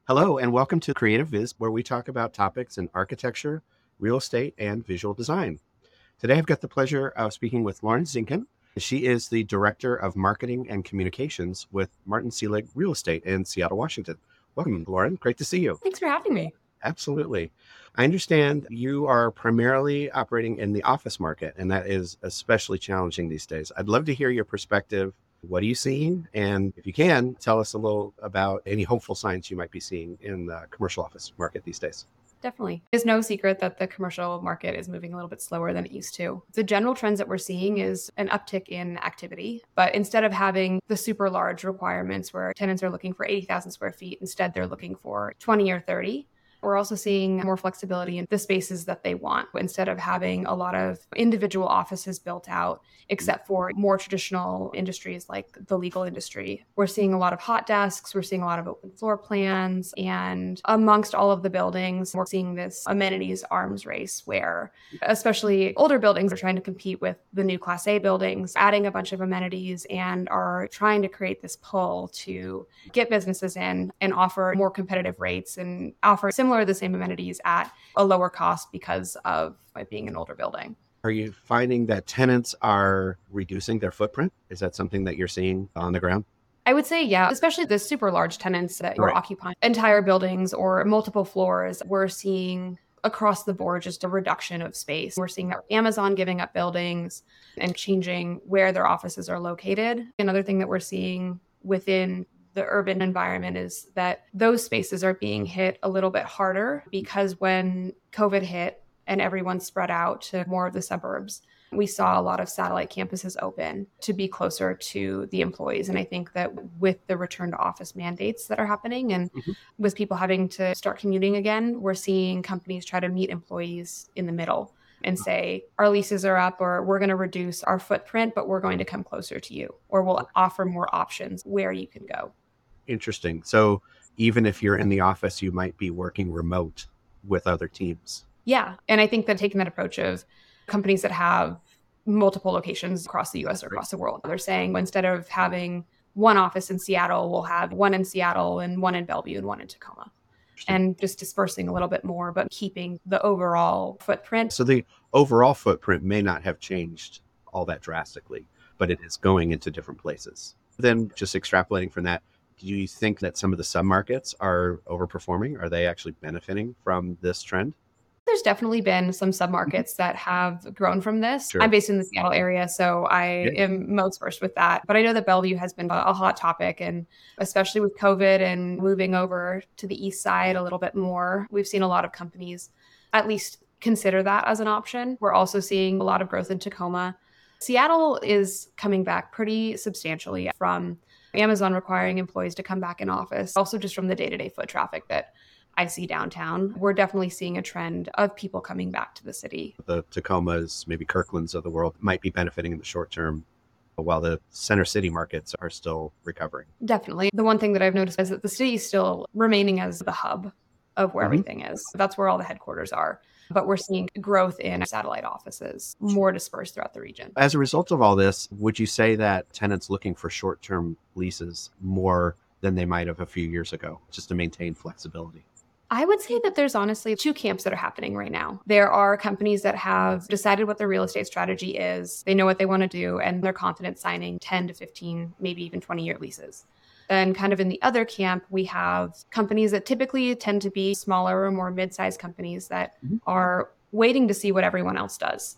Hello, and welcome to Creative Viz, where we talk about topics in architecture, real estate, and visual design. Today, I've got the pleasure of speaking with Lauren Zinkin. She is the Director of Marketing and Communications with Martin Seelig Real Estate in Seattle, Washington. Welcome, Lauren. Great to see you. Thanks for having me. Absolutely. I understand you are primarily operating in the office market, and that is especially challenging these days. I'd love to hear your perspective. What are you seeing? And if you can, tell us a little about any hopeful signs you might be seeing in the commercial office market these days. Definitely. It's no secret that the commercial market is moving a little bit slower than it used to. The general trends that we're seeing is an uptick in activity, but instead of having the super large requirements where tenants are looking for 80,000 square feet, instead they're looking for 20 or 30. We're also seeing more flexibility in the spaces that they want. Instead of having a lot of individual offices built out, except for more traditional industries like the legal industry, we're seeing a lot of hot desks, we're seeing a lot of open floor plans, and amongst all of the buildings, we're seeing this amenities arms race where especially older buildings are trying to compete with the new Class A buildings, adding a bunch of amenities and are trying to create this pull to get businesses in and offer more competitive rates and offer similar to the same amenities at a lower cost because of it being an older building. Are you finding that tenants are reducing their footprint? Is that something that you're seeing on the ground? I would say, yeah, especially the super large tenants that are occupying entire buildings or multiple floors. We're seeing across the board just a reduction of space. We're seeing Amazon giving up buildings and changing where their offices are located. Another thing that we're seeing within the urban environment is that those spaces are being hit a little bit harder because when COVID hit and everyone spread out to more of the suburbs, we saw a lot of satellite campuses open to be closer to the employees. And I think that with the return to office mandates that are happening and with people having to start commuting again, we're seeing companies try to meet employees in the middle and say, our leases are up, or we're going to reduce our footprint, but we're going to come closer to you, or we'll offer more options where you can go. Interesting. So even if you're in the office, you might be working remote with other teams. Yeah. And I think that taking that approach of companies that have multiple locations across the US or across the world, they're saying instead of having one office in Seattle, we'll have one in Seattle and one in Bellevue and one in Tacoma. And just dispersing a little bit more, but keeping the overall footprint. So the overall footprint may not have changed all that drastically, but it is going into different places. Then just extrapolating from that, do you think that some of the submarkets are overperforming? Are they actually benefiting from this trend? There's definitely been some submarkets that have grown from this. Sure. I'm based in the Seattle area, so I am most versed with that. But I know that Bellevue has been a hot topic, and especially with COVID and moving over to the east side a little bit more, we've seen a lot of companies at least consider that as an option. We're also seeing a lot of growth in Tacoma. Seattle is coming back pretty substantially from Amazon requiring employees to come back in office, also just from the day-to-day foot traffic that I see downtown. We're definitely seeing a trend of people coming back to the city. The Tacomas, maybe Kirklands of the world might be benefiting in the short term, while the center city markets are still recovering. Definitely. The one thing that I've noticed is that the city is still remaining as the hub of where everything is. That's where all the headquarters are. But we're seeing growth in satellite offices, more dispersed throughout the region. As a result of all this, would you say that tenants looking for short-term leases more than they might have a few years ago, just to maintain flexibility? I would say that there's honestly two camps that are happening right now. There are companies that have decided what their real estate strategy is. They know what they want to do, and they're confident signing 10 to 15, maybe even 20-year leases. Then kind of in the other camp, we have companies that typically tend to be smaller or more mid-sized companies that are waiting to see what everyone else does.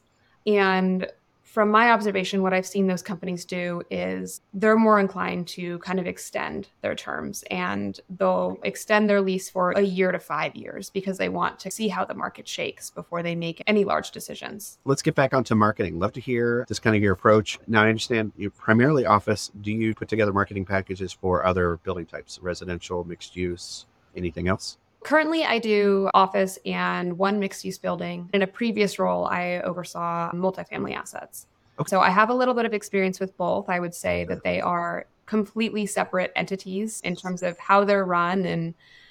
And from my observation, what I've seen those companies do is they're more inclined to kind of extend their terms, and they'll extend their lease for a year to 5 years because they want to see how the market shakes before they make any large decisions. Let's get back onto marketing. Love to hear this kind of your approach. Now, I understand you're primarily office. Do you put together marketing packages for other building types, residential, mixed use, anything else? Currently, I do office and one mixed-use building. In a previous role, I oversaw multifamily assets. Okay. So I have a little bit of experience with both. I would say that they are completely separate entities in terms of how they're run and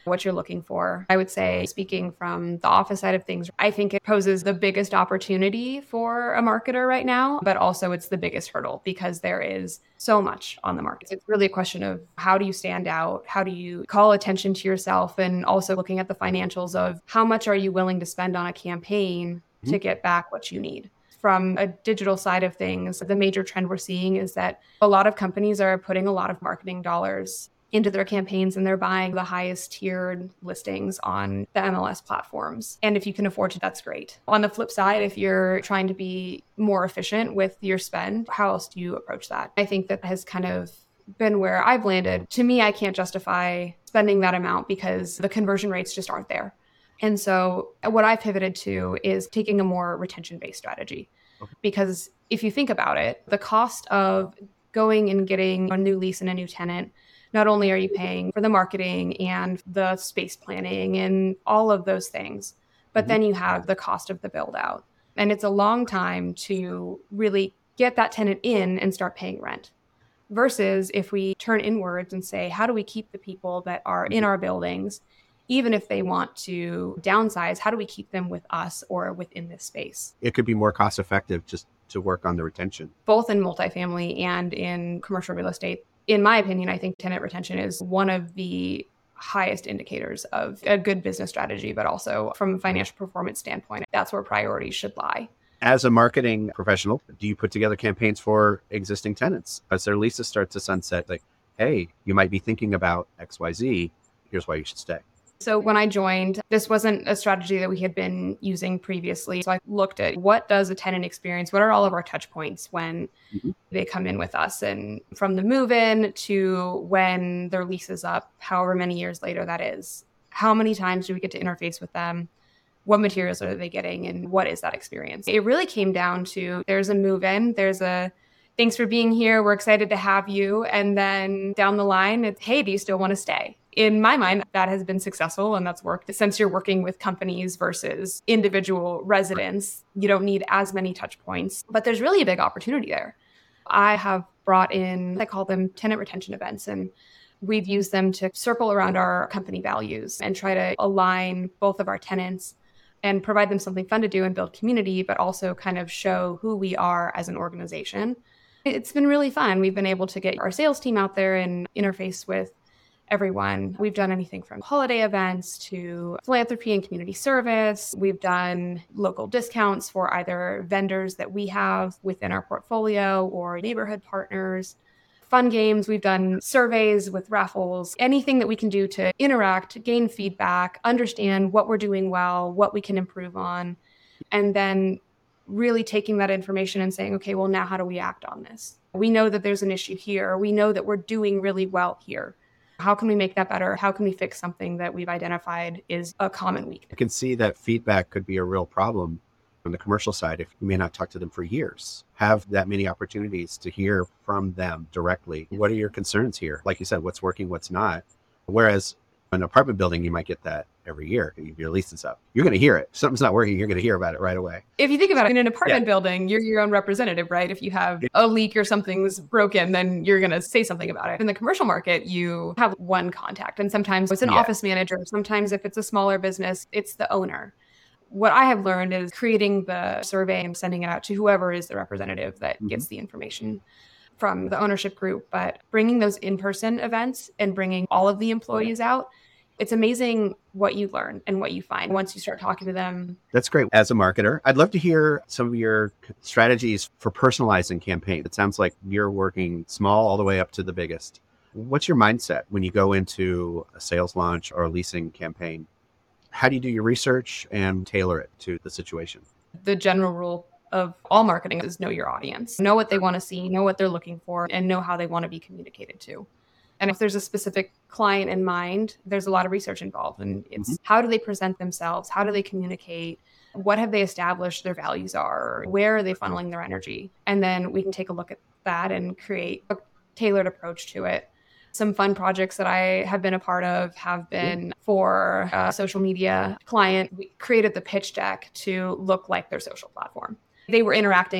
what you're looking for. I would say, speaking from the office side of things, I think it poses the biggest opportunity for a marketer right now, but also it's the biggest hurdle because there is so much on the market. It's really a question of how do you stand out? How do you call attention to yourself? And also looking at the financials of how much are you willing to spend on a campaign to get back what you need. From a digital side of things, the major trend we're seeing is that a lot of companies are putting a lot of marketing dollars into their campaigns and they're buying the highest tiered listings on the MLS platforms. And if you can afford to, that's great. On the flip side, if you're trying to be more efficient with your spend, how else do you approach that? I think that has kind of been where I've landed. To me, I can't justify spending that amount because the conversion rates just aren't there. And so what I pivoted to is taking a more retention-based strategy. Because if you think about it, the cost of going and getting a new lease and a new tenant, not only are you paying for the marketing and the space planning and all of those things, but then you have the cost of the build out. And it's a long time to really get that tenant in and start paying rent. Versus if we turn inwards and say, how do we keep the people that are in our buildings, even if they want to downsize, how do we keep them with us or within this space? It could be more cost effective just to work on the retention. Both in multifamily and in commercial real estate. In my opinion, I think tenant retention is one of the highest indicators of a good business strategy, but also from a financial performance standpoint, that's where priorities should lie. As a marketing professional, do you put together campaigns for existing tenants? As their leases start to sunset, like, hey, you might be thinking about XYZ, here's why you should stay. So when I joined, this wasn't a strategy that we had been using previously. So I looked at what does a tenant experience, what are all of our touch points when they come in with us, and from the move-in to when their lease is up, however many years later that is. How many times do we get to interface with them? What materials are they getting? And what is that experience? It really came down to there's a move-in, there's a thanks for being here, we're excited to have you. And then down the line, it's, hey, do you still want to stay? In my mind, that has been successful and that's worked. Since you're working with companies versus individual residents, you don't need as many touch points, but there's really a big opportunity there. I have brought in, I call them tenant retention events, and we've used them to circle around our company values and try to align both of our tenants and provide them something fun to do and build community, but also kind of show who we are as an organization. It's been really fun. We've been able to get our sales team out there and interface with everyone. We've done anything from holiday events to philanthropy and community service. We've done local discounts for either vendors that we have within our portfolio or neighborhood partners. Fun games. We've done surveys with raffles, anything that we can do to interact, gain feedback, understand what we're doing well, what we can improve on, and then really taking that information and saying, okay, well, now how do we act on this? We know that there's an issue here. We know that we're doing really well here. How can we make that better? How can we fix something that we've identified is a common weakness? I can see that feedback could be a real problem on the commercial side if you may not talk to them for years. Have that many opportunities to hear from them directly. What are your concerns here? Like you said, what's working, what's not? Whereas in an apartment building, you might get that every year. If your lease is up, you're going to hear it. If something's not working, you're going to hear about it right away. If you think about it, in an apartment building, you're your own representative, right? If you have a leak or something's broken, then you're going to say something about it. In the commercial market, you have one contact. And sometimes it's an office manager. Sometimes if it's a smaller business, it's the owner. What I have learned is creating the survey and sending it out to whoever is the representative that gets the information from the ownership group. But bringing those in-person events and bringing all of the employees out, it's amazing what you learn and what you find once you start talking to them. That's great. As a marketer, I'd love to hear some of your strategies for personalizing campaigns. It sounds like you're working small all the way up to the biggest. What's your mindset when you go into a sales launch or a leasing campaign? How do you do your research and tailor it to the situation? The general rule of all marketing is know your audience, know what they want to see, know what they're looking for, and know how they want to be communicated to. And if there's a specific client in mind, there's a lot of research involved. And it's how do they present themselves? How do they communicate? What have they established their values are? Where are they funneling their energy? And then we can take a look at that and create a tailored approach to it. Some fun projects that I have been a part of have been for a social media client. We created the pitch deck to look like their social platform. They were interacting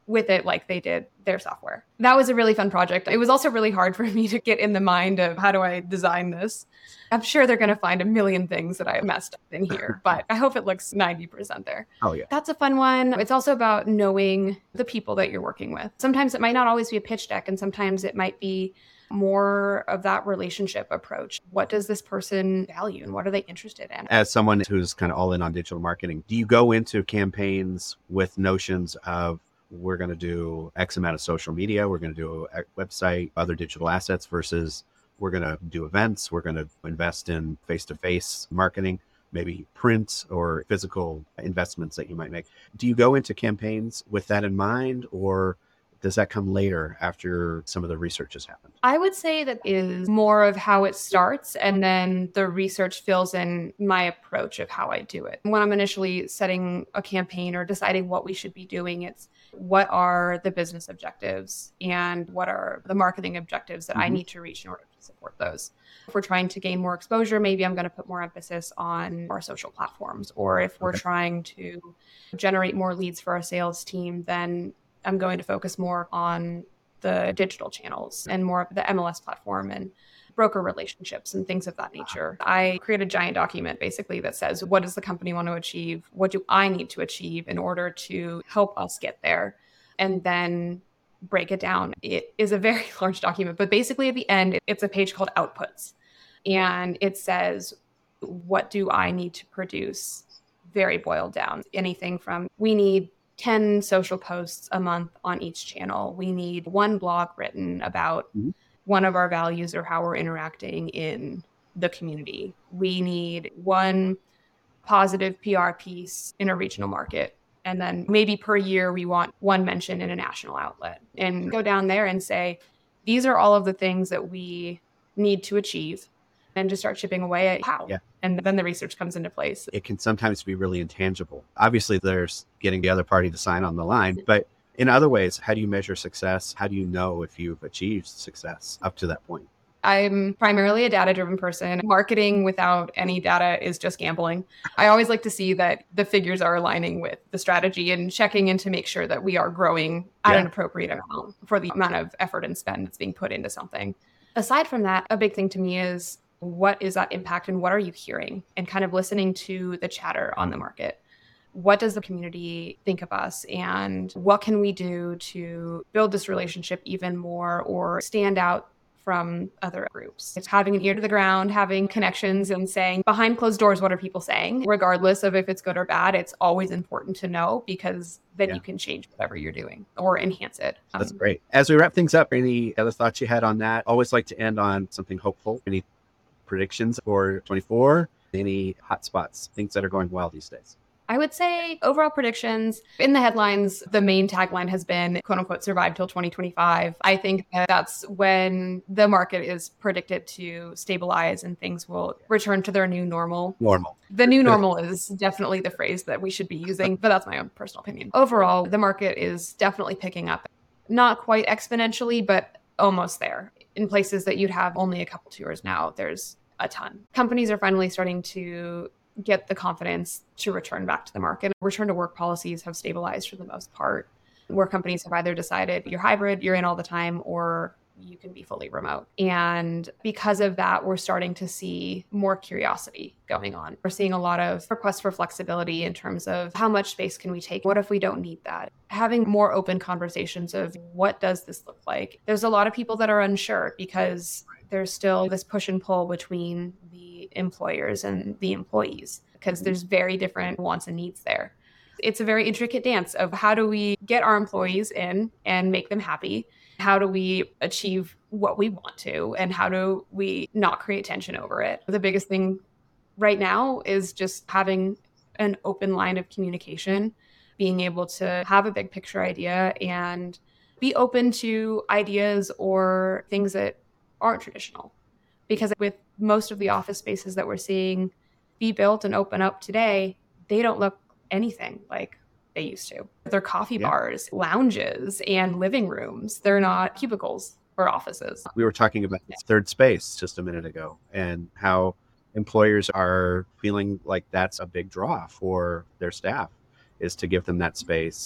with it like they did their software. That was a really fun project. It was also really hard for me to get in the mind of how do I design this. I'm sure they're going to find a million things that I messed up in here, but I hope it looks 90% there. Oh, yeah. That's a fun one. It's also about knowing the people that you're working with. Sometimes it might not always be a pitch deck, and sometimes it might be more of that relationship approach. What does this person value and what are they interested in? As someone who's kind of all in on digital marketing, do you go into campaigns with notions of we're going to do X amount of social media, we're going to do a website, other digital assets versus we're going to do events, we're going to invest in face-to-face marketing, maybe print or physical investments that you might make? Do you go into campaigns with that in mind, or does that come later after some of the research has happened? I would say that is more of how it starts, and then the research fills in my approach of how I do it. When I'm initially setting a campaign or deciding what we should be doing, it's what are the business objectives and what are the marketing objectives that I need to reach in order to support those. If we're trying to gain more exposure, maybe I'm going to put more emphasis on our social platforms. Or if we're trying to generate more leads for our sales team, then I'm going to focus more on the digital channels and more of the MLS platform and broker relationships and things of that nature. I create a giant document basically that says, what does the company want to achieve? What do I need to achieve in order to help us get there? And then break it down. It is a very large document, but basically at the end, it's a page called outputs. And it says, what do I need to produce? Very boiled down. Anything from we need 10 social posts a month on each channel. We need one blog written about one of our values or how we're interacting in the community. We need one positive PR piece in a regional market. And then maybe per year, we want one mention in a national outlet, and go down there and say, these are all of the things that we need to achieve, and just start chipping away at how. Yeah. And then the research comes into place. It can sometimes be really intangible. Obviously, there's getting the other party to sign on the line, but in other ways, how do you measure success? How do you know if you've achieved success up to that point? I'm primarily a data-driven person. Marketing without any data is just gambling. I always like to see that the figures are aligning with the strategy and checking in to make sure that we are growing at an appropriate amount for the amount of effort and spend that's being put into something. Aside from that, a big thing to me is what is that impact and what are you hearing, and kind of listening to the chatter on the market. What does the community think of us, and what can we do to build this relationship even more or stand out from other groups? It's having an ear to the ground, having connections, and saying behind closed doors, what are people saying? Regardless of if it's good or bad, it's always important to know, because then you can change whatever you're doing or enhance it. That's great. As we wrap things up, any other thoughts you had on that? Always like to end on something hopeful. Any predictions for 24? Any hot spots, things that are going well these days? I would say overall predictions in the headlines, the main tagline has been quote unquote survive till 2025. I think that's when the market is predicted to stabilize and things will return to their new normal. The new normal is definitely the phrase that we should be using, but that's my own personal opinion. Overall, the market is definitely picking up, not quite exponentially, but almost there. In places that you'd have only a couple tours now, there's a ton. Companies are finally starting to get the confidence to return back to the market. Return to work policies have stabilized for the most part, where companies have either decided you're hybrid, you're in all the time, or you can be fully remote. And because of that, we're starting to see more curiosity going on. We're seeing a lot of requests for flexibility in terms of how much space can we take? What if we don't need that? Having more open conversations of what does this look like? There's a lot of people that are unsure because there's still this push and pull between the employers and the employees, because there's very different wants and needs there. It's a very intricate dance of how do we get our employees in and make them happy? How do we achieve what we want to? And how do we not create tension over it? The biggest thing right now is just having an open line of communication, being able to have a big picture idea and be open to ideas or things that aren't traditional. Because with most of the office spaces that we're seeing be built and open up today, they don't look anything like they used to. They're coffee bars, lounges, and living rooms. They're not cubicles or offices. We were talking about third space just a minute ago, and how employers are feeling like that's a big draw for their staff, is to give them that space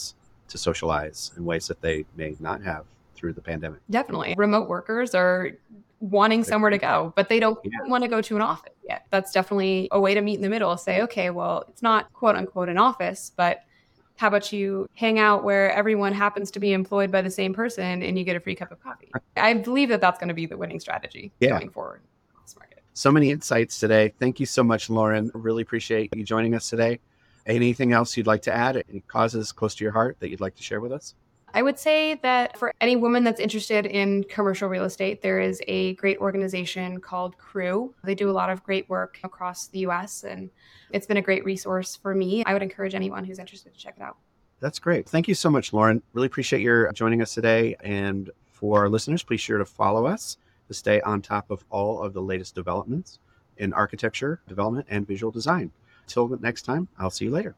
to socialize in ways that they may not have through the pandemic. Definitely. Remote workers are wanting somewhere to go, but they don't want to go to an office yet. That's definitely a way to meet in the middle. Say, okay, well, it's not quote unquote an office, but how about you hang out where everyone happens to be employed by the same person and you get a free cup of coffee? I believe that that's going to be the winning strategy going forward in this market. So many insights today. Thank you so much, Lauren. Really appreciate you joining us today. Anything else you'd like to add? Any causes close to your heart that you'd like to share with us? I would say that for any woman that's interested in commercial real estate, there is a great organization called CREW. They do a lot of great work across the US, and it's been a great resource for me. I would encourage anyone who's interested to check it out. That's great. Thank you so much, Lauren. Really appreciate your joining us today. And for our listeners, please sure to follow us to stay on top of all of the latest developments in architecture, development, and visual design. Until next time, I'll see you later.